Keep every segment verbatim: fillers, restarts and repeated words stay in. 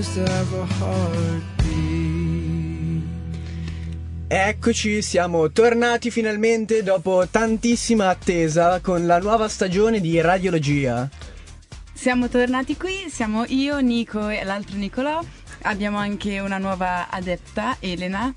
just have a heartbeat. Eccoci, siamo tornati finalmente dopo tantissima attesa con la nuova stagione di Radiologia. Siamo tornati qui, siamo io, Nico e l'altro Nicolò. Abbiamo anche una nuova adepta, Elena.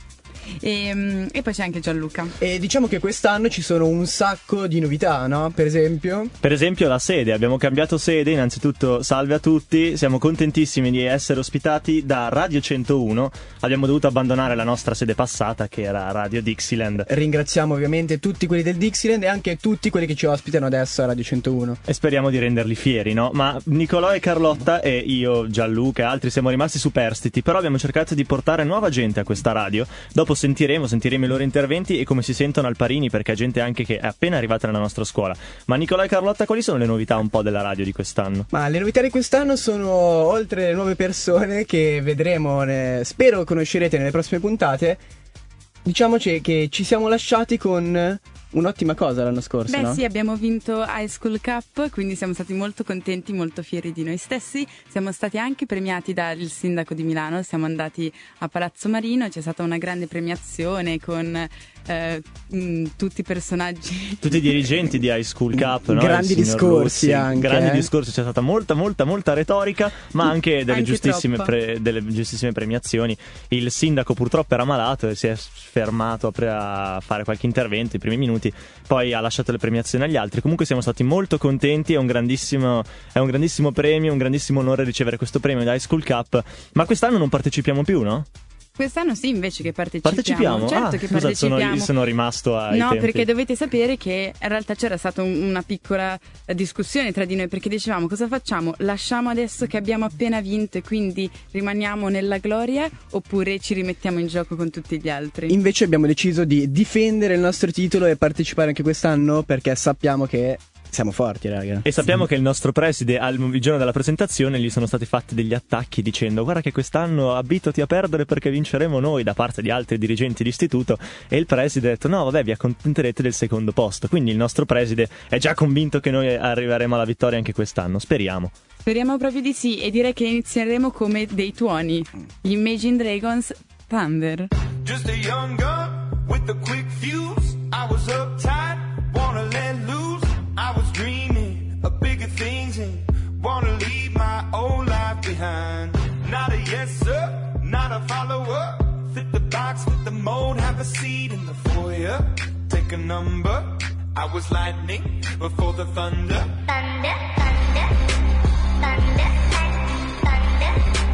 E, e poi c'è anche Gianluca. E diciamo che quest'anno ci sono un sacco di novità, no? Per esempio Per esempio la sede, abbiamo cambiato sede. Innanzitutto salve a tutti, siamo contentissimi di essere ospitati da Radio centouno. Abbiamo dovuto abbandonare la nostra sede passata che era Radio Dixieland. Ringraziamo ovviamente tutti quelli del Dixieland e anche tutti quelli che ci ospitano adesso a Radio centouno. E speriamo di renderli fieri, no? Ma Nicolò e Carlotta e io, Gianluca e altri siamo rimasti superstiti. Però abbiamo cercato di portare nuova gente a questa radio. Dopo sentiremo, sentiremo i loro interventi e come si sentono al Parini, perché è gente anche che è appena arrivata nella nostra scuola. Ma Nicolò e Carlotta, quali sono le novità un po' della radio di quest'anno? Ma le novità di quest'anno sono, oltre le nuove persone che vedremo, ne, spero conoscerete nelle prossime puntate, diciamoci che ci siamo lasciati con un'ottima cosa l'anno scorso. Beh no? sì, abbiamo vinto High School Cup, quindi siamo stati molto contenti, molto fieri di noi stessi. Siamo stati anche premiati dal sindaco di Milano, siamo andati a Palazzo Marino, c'è stata una grande premiazione con eh, mh, tutti i personaggi, tutti i dirigenti di High School Cup, no? Grandi discorsi Ruzzi, anche grandi eh? discorsi, c'è stata molta molta molta retorica, ma anche delle, Anche giustissime, troppa. pre, delle giustissime premiazioni. Il sindaco purtroppo era malato e si è fermato a fare qualche intervento i primi minuti, poi ha lasciato le premiazioni agli altri. Comunque siamo stati molto contenti, è un grandissimo è un grandissimo premio, un grandissimo onore ricevere questo premio da High School Cup. Ma quest'anno non partecipiamo più, no? Quest'anno sì, invece che partecipiamo. Partecipiamo? Certo ah, che scusa, partecipiamo. sono, sono rimasto ai No, tempi. perché dovete sapere che in realtà c'era stata un- una piccola eh, discussione tra di noi, perché dicevamo cosa facciamo? Lasciamo adesso che abbiamo appena vinto e quindi rimaniamo nella gloria, oppure ci rimettiamo in gioco con tutti gli altri? Invece abbiamo deciso di difendere il nostro titolo e partecipare anche quest'anno perché sappiamo che siamo forti, raga. E sappiamo che il nostro preside, al il giorno della presentazione, gli sono stati fatti degli attacchi dicendo: guarda che quest'anno abituati a perdere perché vinceremo noi, da parte di altri dirigenti d'istituto. E il preside ha detto: no vabbè, vi accontenterete del secondo posto. Quindi il nostro preside è già convinto che noi arriveremo alla vittoria anche quest'anno. Speriamo. Speriamo proprio di sì, e direi che inizieremo come dei tuoni. Gli Imagine Dragons, Thunder. Just a young gun with a quick fuse. I was uptight, wanna let loose. I was dreaming of bigger things and wanna leave my old life behind. Not a yes sir, not a follower. Fit the box, fit the mold, have a seat in the foyer. Take a number. I was lightning before the thunder. Thunder, thunder, thunder, thunder,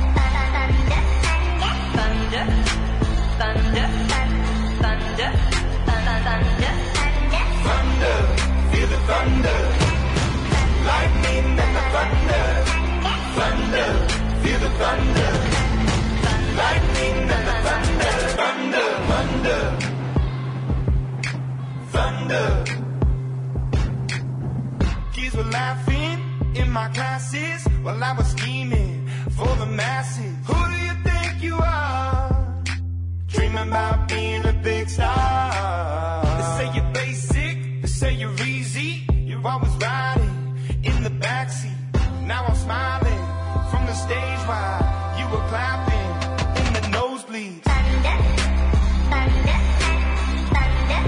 thunder, thunder, thunder, thunder, thunder, Thunder, feel the thunder. Lightning and the thunder. Thunder, feel the thunder. Lightning and the thunder. Thunder, thunder, thunder. Kids were laughing in my classes while I was scheming for the masses. Who do you think you are? Dreaming about being a big star. They say you're basic, they say you're easy. You're always riding in the backseat. Now I'm smiling from the stage while you were clapping in the nosebleeds. thunder, thunder, thunder,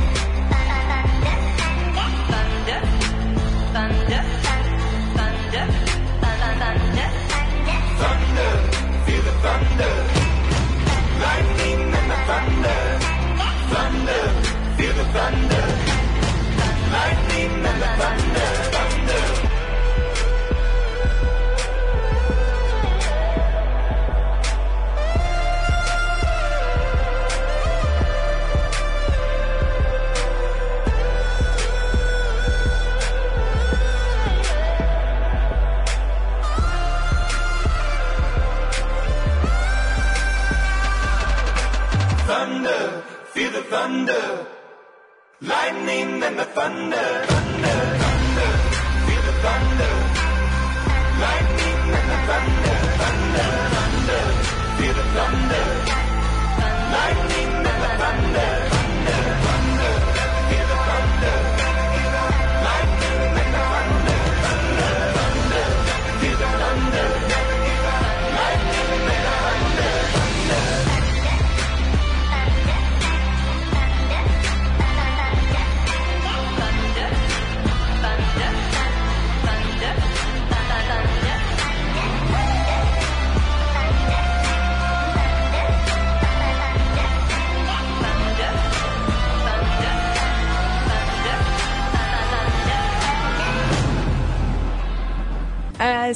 thunder, Thunder, thunder, thunder, thunder. Thunder, feel the thunder. Lightning and the thunder. Thunder, feel the thunder. Lightning and the thunder. Thunder. Thunder, feel the thunder. Lightning and the thunder. Thunder, thunder, feel the thunder. Lightning and the thunder. Thunder, thunder, feel the thunder. Lightning and the thunder. Thunder, thunder, feel the thunder. Lightning and the thunder. Thunder, thunder, feel the thunder. Lightning and the thunder.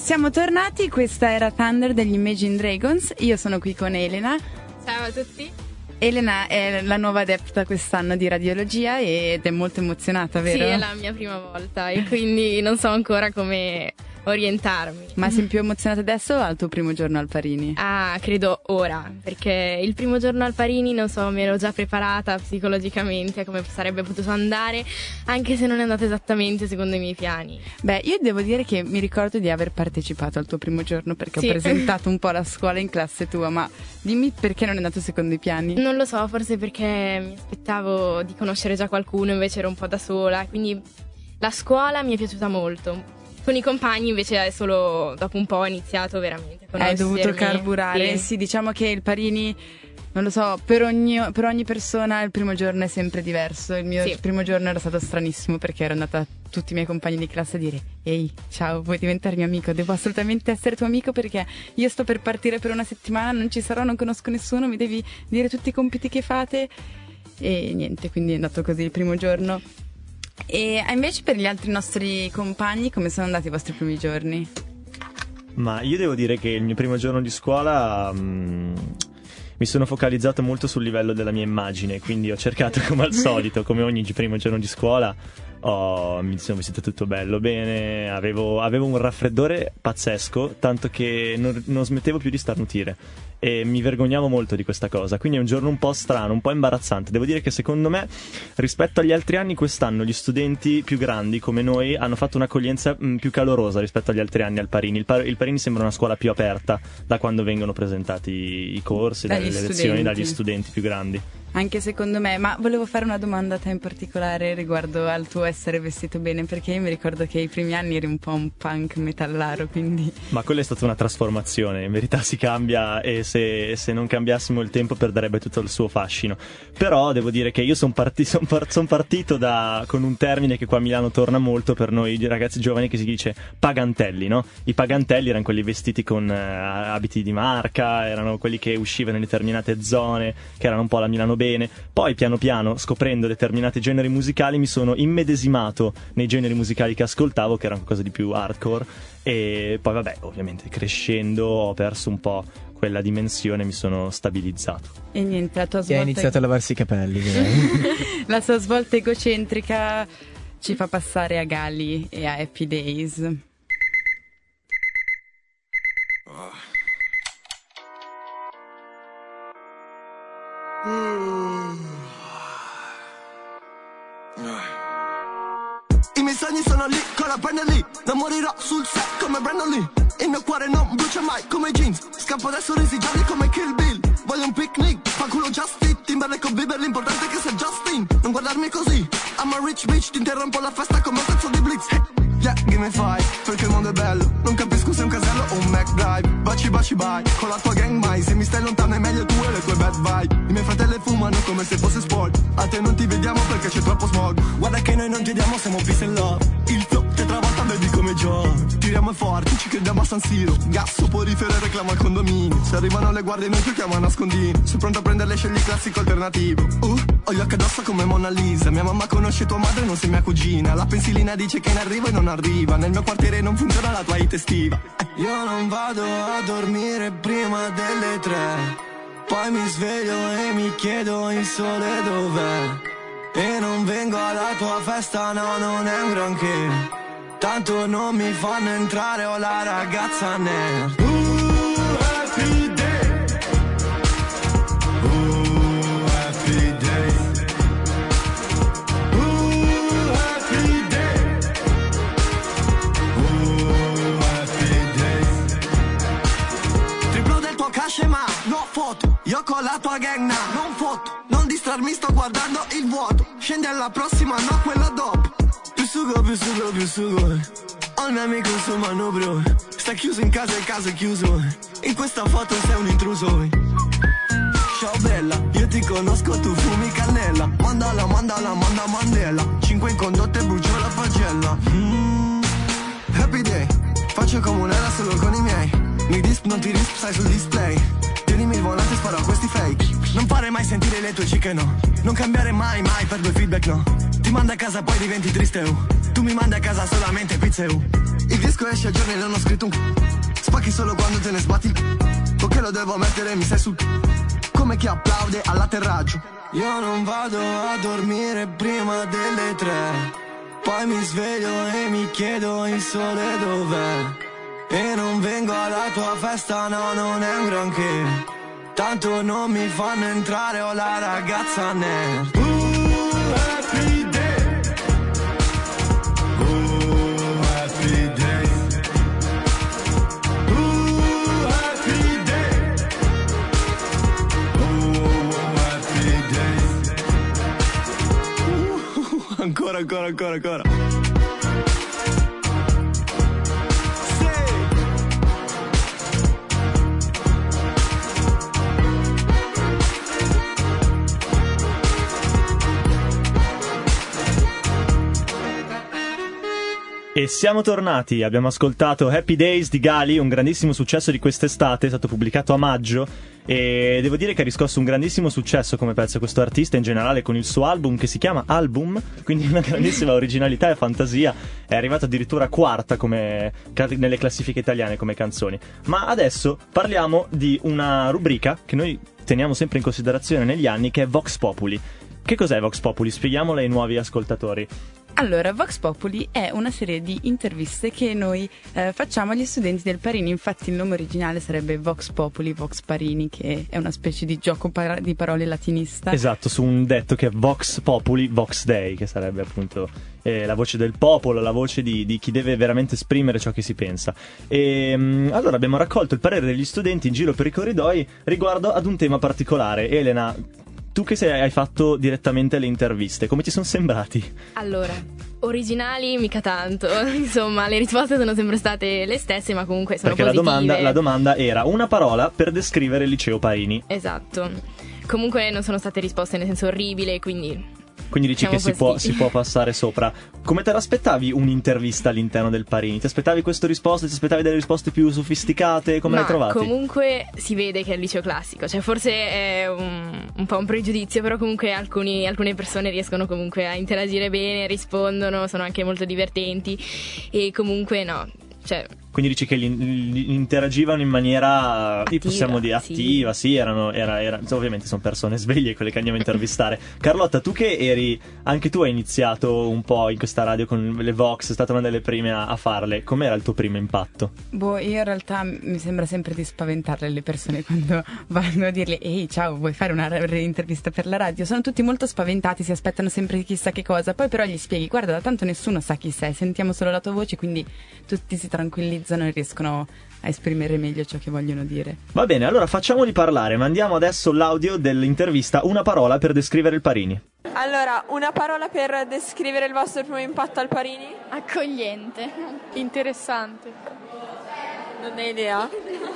Siamo tornati, questa era Thunder degli Imagine Dragons. Io sono qui con Elena. Ciao a tutti. Elena è la nuova adepta quest'anno di radiologia ed è molto emozionata, vero? Sì, è la mia prima volta e quindi non so ancora come orientarmi. Ma sei più emozionata adesso o al tuo primo giorno al Parini? Ah, credo ora, perché il primo giorno al Parini, non so, mi ero già preparata psicologicamente a come sarebbe potuto andare, anche se non è andato esattamente secondo i miei piani. Beh, io devo dire che mi ricordo di aver partecipato al tuo primo giorno perché Sì. ho presentato un po' la scuola in classe tua, ma dimmi perché non è andato secondo i piani? Non lo so, forse perché mi aspettavo di conoscere già qualcuno, invece ero un po' da sola, quindi la scuola mi è piaciuta molto. Con i compagni invece è solo dopo un po' ho iniziato veramente a Hai conoscermi. dovuto carburare, Sì. sì, diciamo che il Parini, non lo so, per ogni, per ogni persona il primo giorno è sempre diverso. Il mio Sì. primo giorno era stato stranissimo perché ero andata a tutti i miei compagni di classe a dire: ehi, ciao, vuoi diventare mio amico? Devo assolutamente essere tuo amico perché io sto per partire per una settimana, non ci sarò, non conosco nessuno, mi devi dire tutti i compiti che fate. E niente, quindi è andato così il primo giorno. E invece per gli altri nostri compagni come sono andati i vostri primi giorni? Ma io devo dire che il mio primo giorno di scuola mh, mi sono focalizzato molto sul livello della mia immagine, quindi ho cercato come al solito, come ogni primo giorno di scuola, ho, mi sono vestito tutto bello, bene, avevo, avevo un raffreddore pazzesco, tanto che non, non smettevo più di starnutire e mi vergognavo molto di questa cosa, quindi è un giorno un po' strano, un po' imbarazzante. Devo dire che secondo me rispetto agli altri anni quest'anno gli studenti più grandi come noi hanno fatto un'accoglienza mh, più calorosa rispetto agli altri anni al Parini. Il, Par- il Parini sembra una scuola più aperta da quando vengono presentati i corsi, Dagli le lezioni studenti. dagli studenti più grandi. Anche secondo me, ma volevo fare una domanda a te in particolare riguardo al tuo essere vestito bene, perché io mi ricordo che i primi anni eri un po' un punk metallaro, quindi... Ma quella è stata una trasformazione, in verità si cambia e se, se non cambiassimo il tempo perderebbe tutto il suo fascino. Però devo dire che io sono parti, son par- son partito da, con un termine che qua a Milano torna molto per noi ragazzi giovani, che si dice pagantelli, no? I pagantelli erano quelli vestiti con eh, abiti di marca, erano quelli che uscivano in determinate zone, che erano un po' la Milano bene. Poi piano piano, scoprendo determinati generi musicali, mi sono immedesimato nei generi musicali che ascoltavo, che erano qualcosa di più hardcore, e poi vabbè, ovviamente crescendo ho perso un po' quella dimensione, mi sono stabilizzato. E niente, la tua E svolta... ha iniziato a lavarsi i capelli, direi. La sua svolta egocentrica ci fa passare a Gali e a Happy Days. I miei sogni sono lì, con la penna lì. Non morirò sul set come Brandon Lee. Il mio cuore non brucia mai come jeans. Scappo da sorrisi gialli come Kill Bill. Voglio un picnic, fa culo Justin Timberlake con Bieber, l'importante è che sei Justin. Non guardarmi così, I'm a rich bitch. Ti interrompo la festa come un pezzo di Blitz. Yeah, give me five, perché il mondo è bello. Non capisco se è un casello o un McDrive. Baci baci bye, con la tua gang mai. Se mi stai lontano è meglio tu e le tue bad vibe. I miei fratelli fumano come se fosse sport. A te non ti vediamo perché c'è troppo smog. Guarda che noi non ti diamo, siamo peace and love. Il flow ti travolta baby come John. Tiriamo forti, ci crediamo a San Siro. Gas, soporifero, reclama al condominio. Se arrivano le guardie noi giochiamo a nascondini. Sei pronto a prenderle, scegli il classico alternativo. Uh, ho gli occhi addosso come Mona Lisa. Mia mamma conosce tua madre, non sei mia cugina. La pensilina dice che in arrivo e non arriva. Nel mio quartiere non funziona la tua hit estiva. eh. Io non vado a dormire prima delle tre. Poi mi sveglio e mi chiedo il sole dov'è. E non vengo alla tua festa, no, non è un granché. Tanto non mi fanno entrare, ho la ragazza nerd. Uh, happy day. Uh, happy day. Uh, happy day. Uh, happy day. Triplo del tuo cash ma no foto. Io con la tua gang na, non foto. Non distrarmi, sto guardando il vuoto. Scendi alla prossima, no quella dopo. Più sugo, più sugo, più sugo. Ho un mio amico in suo manubrio. Sta chiuso in casa e il caso è chiuso. In questa foto sei un intruso. Ciao bella, io ti conosco, tu fumi cannella. Mandala, mandala, manda Mandela. Cinque in condotte e brucio la pagella. mm. Happy day, faccio comunella solo con i miei. Mi disp, non ti risp, sai sul display. Tienimi il volante, sparo a questi fake. Non fare mai sentire le tue chique, no. Non cambiare mai, mai per due feedback, no. Ti manda a casa poi diventi triste, oh. Tu mi mandi a casa solamente pizza e u. Il disco esce a giorni e non ho scritto un c***o. Spacchi solo quando te ne sbatti il c***o. Perché lo devo mettere mi stai sul c***o. Come chi applaude all'atterraggio. Io non vado a dormire prima delle tre. Poi mi sveglio e mi chiedo il sole dov'è. E non vengo alla tua festa, no, non è un granché. Tanto non mi fanno entrare, ho la ragazza nerd. Ooh, happy day. Ooh, happy day. Ooh, happy day. Ooh, happy day. Uh, ancora, ancora, ancora, ancora. E siamo tornati, abbiamo ascoltato Happy Days di Gali, un grandissimo successo di quest'estate, è stato pubblicato a maggio e devo dire che ha riscosso un grandissimo successo come pezzo questo artista in generale con il suo album che si chiama Album, quindi una grandissima originalità e fantasia, è arrivato addirittura quarta come, nelle classifiche italiane come canzoni. Ma adesso parliamo di una rubrica che noi teniamo sempre in considerazione negli anni, che è Vox Populi. Che cos'è Vox Populi? Spieghiamola ai nuovi ascoltatori. Allora, Vox Populi è una serie di interviste che noi eh, facciamo agli studenti del Parini. Infatti il nome originale sarebbe Vox Populi, Vox Parini, che è una specie di gioco par- di parole latinista. Esatto, su un detto che è Vox Populi, Vox Dei, che sarebbe appunto eh, la voce del popolo, la voce di, di chi deve veramente esprimere ciò che si pensa. E mh, allora abbiamo raccolto il parere degli studenti in giro per i corridoi riguardo ad un tema particolare. Elena, tu che sei, hai fatto direttamente le interviste, come ti sono sembrati? Allora, originali mica tanto, insomma le risposte sono sempre state le stesse, ma comunque sono Perché positive. la domanda, la domanda era una parola per descrivere il liceo Parini. Esatto, comunque non sono state risposte nel senso orribile, quindi... Quindi dici Diciamo che si così. può, si può passare sopra. Come te l'aspettavi un'intervista all'interno del Parini? Ti aspettavi queste risposte? Ti aspettavi delle risposte più sofisticate? Come Ma le hai trovate? comunque si vede che è il liceo classico, cioè forse è un, un po' un pregiudizio, però comunque alcuni, alcune persone riescono comunque a interagire bene, rispondono, sono anche molto divertenti e comunque no, cioè... Quindi dici che gli, gli interagivano in maniera, Attiva, possiamo dire, sì. attiva, sì, erano, era, era, ovviamente sono persone sveglie quelle che andiamo a intervistare. Carlotta, tu che eri, anche tu hai iniziato un po' in questa radio con le Vox, è stata una delle prime a, a farle, com'era il tuo primo impatto? Boh, io in realtà mi sembra sempre di spaventarle le persone quando vanno a dirle ehi ciao, vuoi fare una r- intervista per la radio? Sono tutti molto spaventati, si aspettano sempre chissà che cosa, poi però gli spieghi guarda, da tanto nessuno sa chi sei, sentiamo solo la tua voce, quindi tutti si tranquillizzano e riescono a esprimere meglio ciò che vogliono dire. Va bene, allora facciamoli parlare, mandiamo adesso l'audio dell'intervista, una parola per descrivere il Parini. Allora, una parola per descrivere il vostro primo impatto al Parini? Accogliente. Interessante. Non hai idea?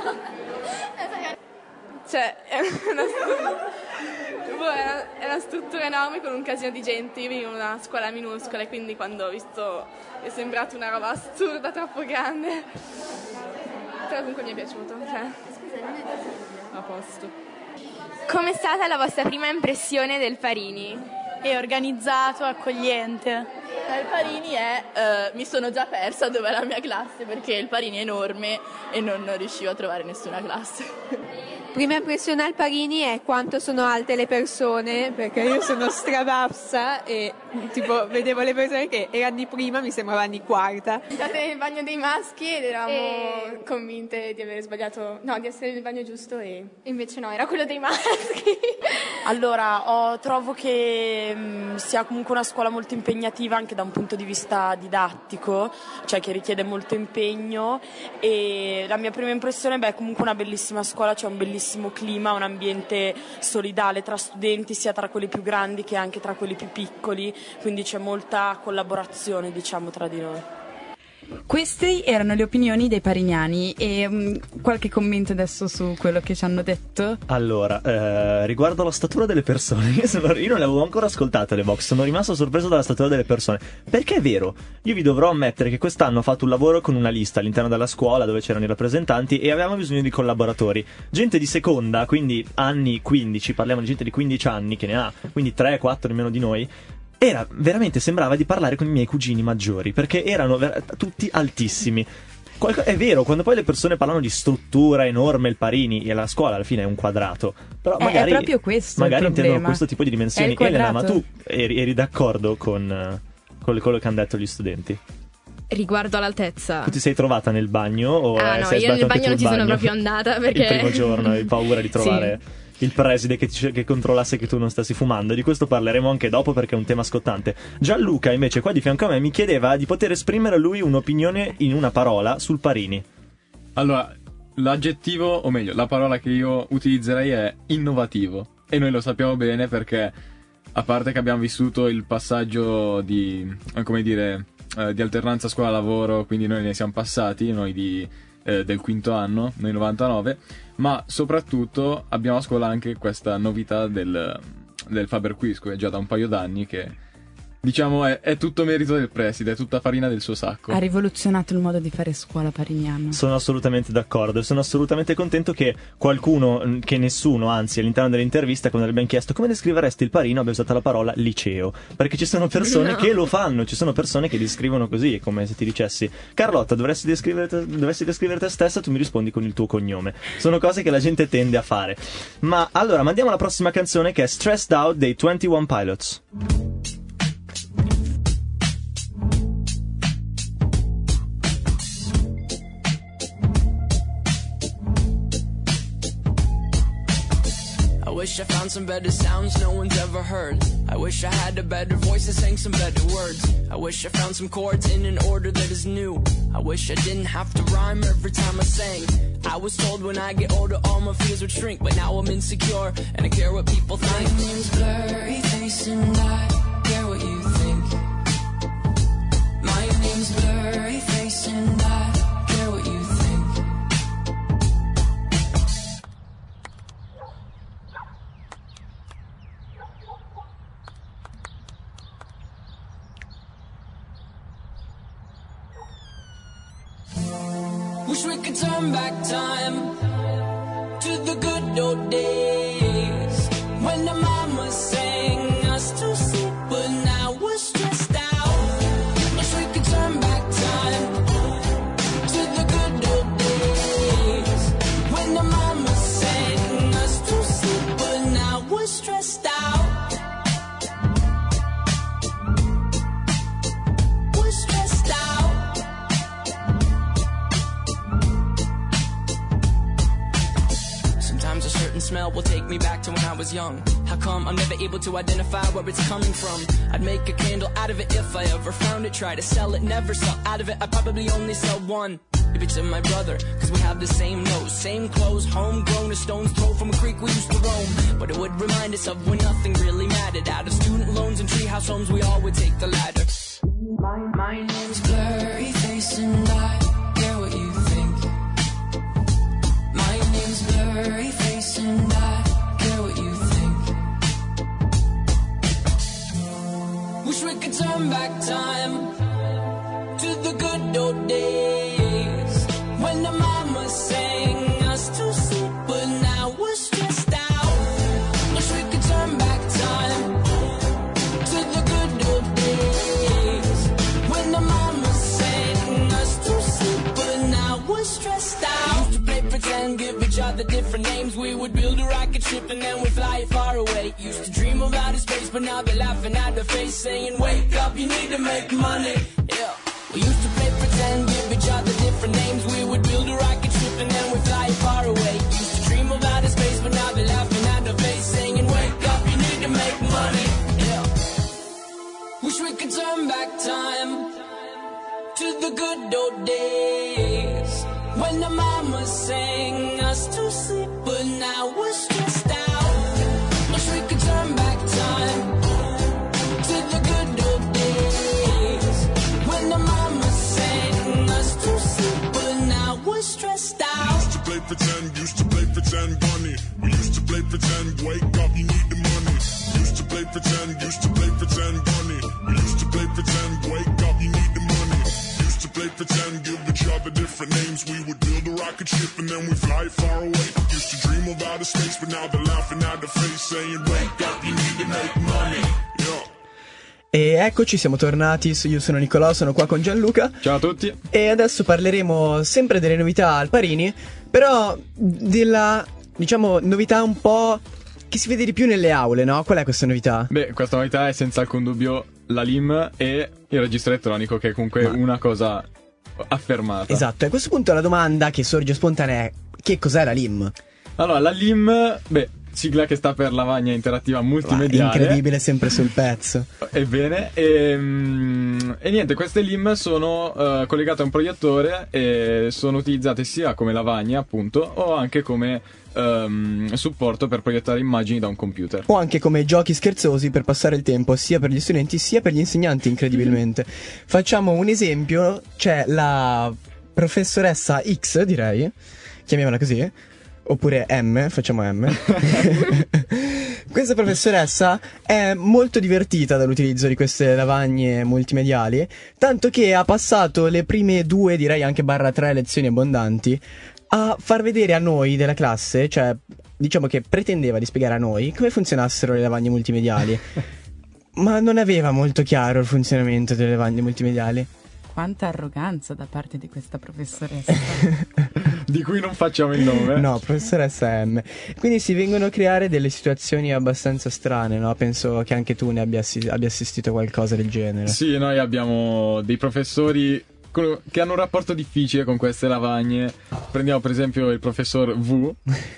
Cioè, è una, stru- boh, è, una, è una struttura enorme con un casino di gente. Io venivo in una scuola minuscola e quindi quando ho visto mi è sembrato una roba assurda, troppo grande. Però comunque mi è piaciuto. Cioè, a posto. Com'è stata la vostra prima impressione del Parini? È organizzato, accogliente. Il Parini è, eh, mi sono già persa dove è la mia classe perché il Parini è enorme e non riuscivo a trovare nessuna classe. Prima impressione al Parini è quanto sono alte le persone, perché io sono strabassa e tipo vedevo le persone che erano di prima, mi sembravano di quarta. Siamo nel bagno dei maschi ed eravamo e... convinte di aver sbagliato, no, di essere nel bagno giusto e invece no, era quello dei maschi. Allora, oh, trovo che mh, sia comunque una scuola molto impegnativa anche da un punto di vista didattico, cioè che richiede molto impegno, e la mia prima impressione beh, è comunque una bellissima scuola, c'è un bellissimo clima, un ambiente solidale tra studenti, sia tra quelli più grandi che anche tra quelli più piccoli, quindi c'è molta collaborazione, diciamo, tra di noi. Queste erano le opinioni dei pariniani e um, qualche commento adesso su quello che ci hanno detto. Allora, eh, riguardo alla statura delle persone, io, sono, io non le avevo ancora ascoltate le Vox, sono rimasto sorpreso dalla statura delle persone, perché è vero, io vi dovrò ammettere che quest'anno ho fatto un lavoro con una lista all'interno della scuola dove c'erano i rappresentanti e avevamo bisogno di collaboratori, gente di seconda, quindi anni quindici, parliamo di gente di quindici anni che ne ha, quindi tre quattro di meno di noi. era veramente, sembrava di parlare con i miei cugini maggiori, perché erano ver- tutti altissimi. Qualco- è vero, quando poi le persone parlano di struttura enorme, il Parini, e la scuola alla fine è un quadrato, però È- magari, è proprio questo magari il intendono problema. questo tipo di dimensioni. È il Elena, ma quadrato. tu eri, eri d'accordo con, eh, con quello che hanno detto gli studenti? Riguardo all'altezza. Tu ti sei trovata nel bagno o Ah eh, no, sei io nel sbagliato anche bagno tu non il ci sono bagno? proprio andata perché... Il primo giorno avevi paura di trovare il preside che, ti- che controllasse che tu non stessi fumando. Di questo parleremo anche dopo perché è un tema scottante. Gianluca invece qua di fianco a me mi chiedeva di poter esprimere lui un'opinione in una parola sul Parini. Allora, l'aggettivo, o meglio, la parola che io utilizzerei è innovativo. E noi lo sappiamo bene perché, a parte che abbiamo vissuto il passaggio di, eh, come dire, eh, di alternanza scuola-lavoro, quindi noi ne siamo passati, noi di, eh, del quinto anno, noi novantanove, ma soprattutto abbiamo a scuola anche questa novità del, del Faber Quiz, che è già da un paio d'anni, che diciamo è, è tutto merito del preside, è tutta farina del suo sacco. Ha rivoluzionato il modo di fare scuola pariniano. Sono assolutamente d'accordo e sono assolutamente contento che qualcuno, che nessuno, anzi all'interno dell'intervista, quando le abbiamo chiesto come descriveresti il Parino, abbia usato la parola liceo, perché ci sono persone No. che lo fanno, ci sono persone che descrivono così, è come se ti dicessi Carlotta, dovresti descrivere te, dovresti descrivere te stessa, tu mi rispondi con il tuo cognome. Sono cose che la gente tende a fare. Ma allora mandiamo alla prossima canzone, che è Stressed Out dei twenty-one Pilots. I wish I found some better sounds no one's ever heard. I wish I had a better voice and sang some better words. I wish I found some chords in an order that is new. I wish I didn't have to rhyme every time I sang. I was told when I get older all my fears would shrink, but now I'm insecure and I care what people think. My name's Blurry Face and I care what you think. My name's Blurry Face and I care what you think. Wish we could turn back time to the good old days when the mama sang us to sleep, but now we're stressed out. Wish we could turn back time to the good old days when the mama sang us to sleep, but now we're stressed out. We're stressed out. Sometimes a certain smell will take me back to when I was young. How come I'm never able to identify where it's coming from? I'd make a candle out of it if I ever found it. Try to sell it, never sell out of it. I'd probably only sell one. Maybe to my brother, cause we have the same nose, same clothes, homegrown, a stone's throw from a creek we used to roam. But it would remind us of when nothing really mattered. Out of student loans and treehouse homes, we all would take the ladder. My, my name's Blurry Face and I care what you think. My name's Blurry Face and I care what you think. Wish we could turn back time to the good old days when the mama sang us to sleep, but now we're stressed out. Wish we could turn back time to the good old days when the mama sang us to sleep, but now we're stressed out. Used to play pretend, give each other different names. We would build a rocket ship and then we'd fly it far away. Used to dream of outer space, but now they're laughing at the face, saying, wake up, you need to make money. Yeah. We used to play pretend, give each other different names. We would build a rocket ship and then we'd fly it far away. Used to dream of outer space, but now they're laughing at the face, saying, wake up, you need to make money. Yeah. Wish we could turn back time to the good old days when the mama sang us to sleep, but now we're stressed out. Wish we could turn back time to the good old days when the mama sang us to sleep, but now we're stressed out. Used to play pretend, used to play pretend, bunny. We used to play pretend, wake up, you need the money. Used to play pretend, used to play pretend, bunny. We used to play pretend, wake up, you need the money. Used to play pretend, give each other different names. We would build a rocket ship and then we fly it far away. Used to dream of outer space, but now they're laughing at the face, saying, wake up, you need to make money. Yeah. E eccoci, siamo tornati. Io sono Nicolò, sono qua con Gianluca. Ciao a tutti. E adesso parleremo sempre delle novità al Parini, però della, diciamo, novità un po' che si vede di più nelle aule, no? Qual è questa novità? Beh, questa novità è senza alcun dubbio la L I M e il registro elettronico, che è comunque Ma... una cosa affermata. Esatto, e a questo punto la domanda che sorge spontanea è: che cos'è la L I M? Allora, la L I M, beh, sigla che sta per lavagna interattiva multimediale. Ah, incredibile, sempre sul pezzo. Ebbene, e, e niente, queste L I M sono uh, collegate a un proiettore e sono utilizzate sia come lavagna, appunto, o anche come um, supporto per proiettare immagini da un computer. O anche come giochi scherzosi per passare il tempo sia per gli studenti sia per gli insegnanti, incredibilmente. Facciamo un esempio, c'è la professoressa X, direi, chiamiamola così, oppure M, facciamo M. Questa professoressa è molto divertita dall'utilizzo di queste lavagne multimediali, tanto che ha passato le prime due, direi anche barra tre lezioni abbondanti a far vedere a noi della classe, cioè diciamo che pretendeva di spiegare a noi come funzionassero le lavagne multimediali, ma non aveva molto chiaro il funzionamento delle lavagne multimediali. Quanta arroganza da parte di questa professoressa. Di cui non facciamo il nome. No, professoressa M. Quindi si vengono a creare delle situazioni abbastanza strane, no? Penso che anche tu ne abbia, assi- abbia assistito a qualcosa del genere. Sì, noi abbiamo dei professori che hanno un rapporto difficile con queste lavagne. Prendiamo per esempio il professor V.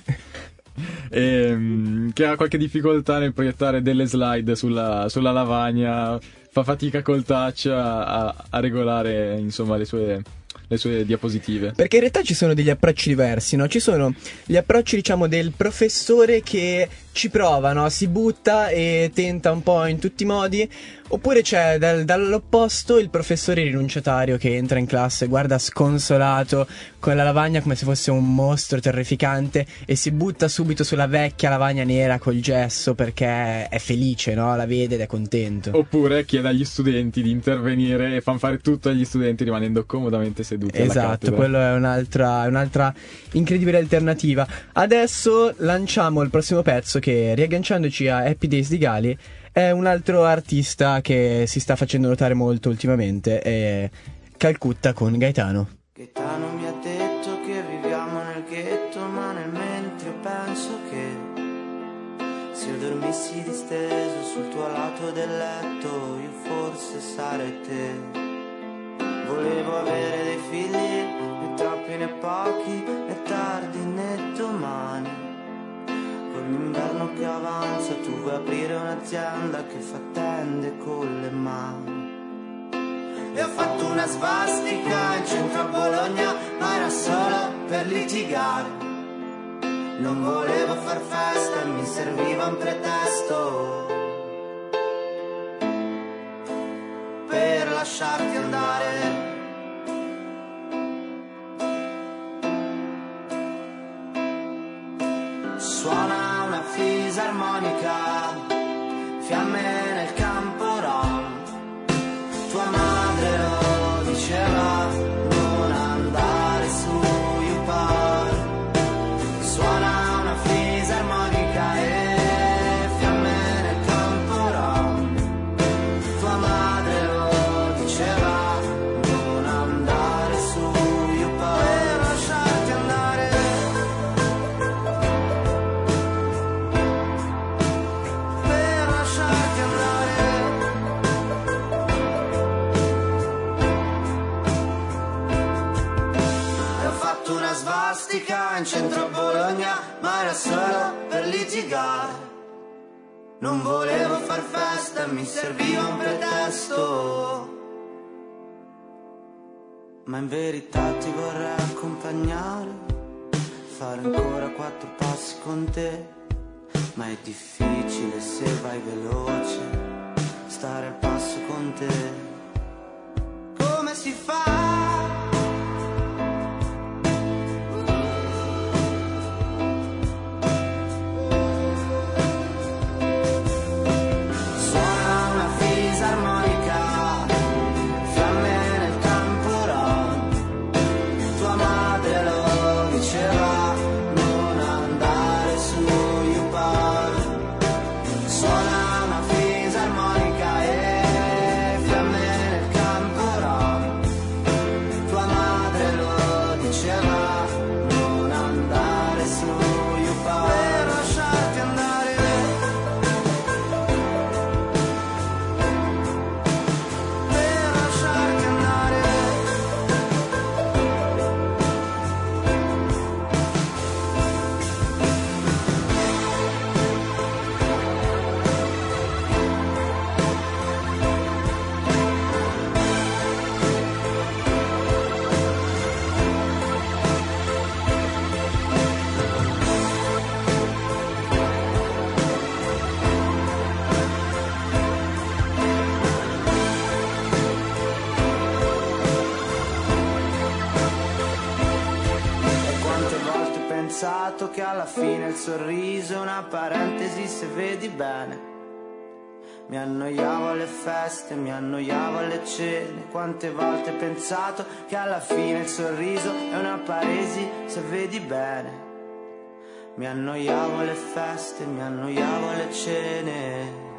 e, che ha qualche difficoltà nel proiettare delle slide sulla, sulla lavagna, fa fatica col touch a, a, a regolare, insomma, le sue, le sue diapositive. Perché in realtà ci sono degli approcci diversi, no? Ci sono gli approcci, diciamo, del professore che ci prova, no? Si butta e tenta un po' in tutti i modi. Oppure c'è dal, dall'opposto il professore rinunciatario che entra in classe, guarda sconsolato con la lavagna come se fosse un mostro terrificante e si butta subito sulla vecchia lavagna nera col gesso perché è felice, no? La vede ed è contento. Oppure chiede agli studenti di intervenire e fan fare tutto agli studenti rimanendo comodamente seduti alla cattedra. Esatto, quello è un'altra, un'altra incredibile alternativa. Adesso lanciamo il prossimo pezzo che, riagganciandoci a Happy Days di Gali, è un altro artista che si sta facendo notare molto ultimamente, è Calcutta con Gaetano. Gaetano mi ha detto che viviamo nel ghetto, ma nel mentre io penso che se io dormissi disteso sul tuo lato del letto, io forse sarei te. Volevo avere dei figli, né troppi né pochi, né tardi né domani. L'inverno che avanza, tu vuoi aprire un'azienda che fa tende con le mani. E ho fatto una svastica in centro a Bologna, ma era solo per litigare. Non volevo far festa e mi serviva un pretesto per lasciarti andare. Suona una fisarmonica, fiamme nel campo rom. Tua madre lo diceva, non andare su YouPorn. Suona una fisarmonica e fiamme nel campo rom. Tua madre lo diceva, non andare su YouPorn per lasciarti andare. Svastica in centro a Bologna, ma era solo per litigare. Non volevo far festa, mi serviva un pretesto. Ma in verità ti vorrei accompagnare, fare ancora quattro passi con te. Ma è difficile se vai veloce, stare al passo con te. Come si fa? Suona una fisarmonica e pensato che alla fine il sorriso è una parentesi se vedi bene. Mi annoiavo alle feste, mi annoiavo alle cene. Quante volte ho pensato che alla fine il sorriso è una paresi se vedi bene. Mi annoiavo alle feste, mi annoiavo alle cene.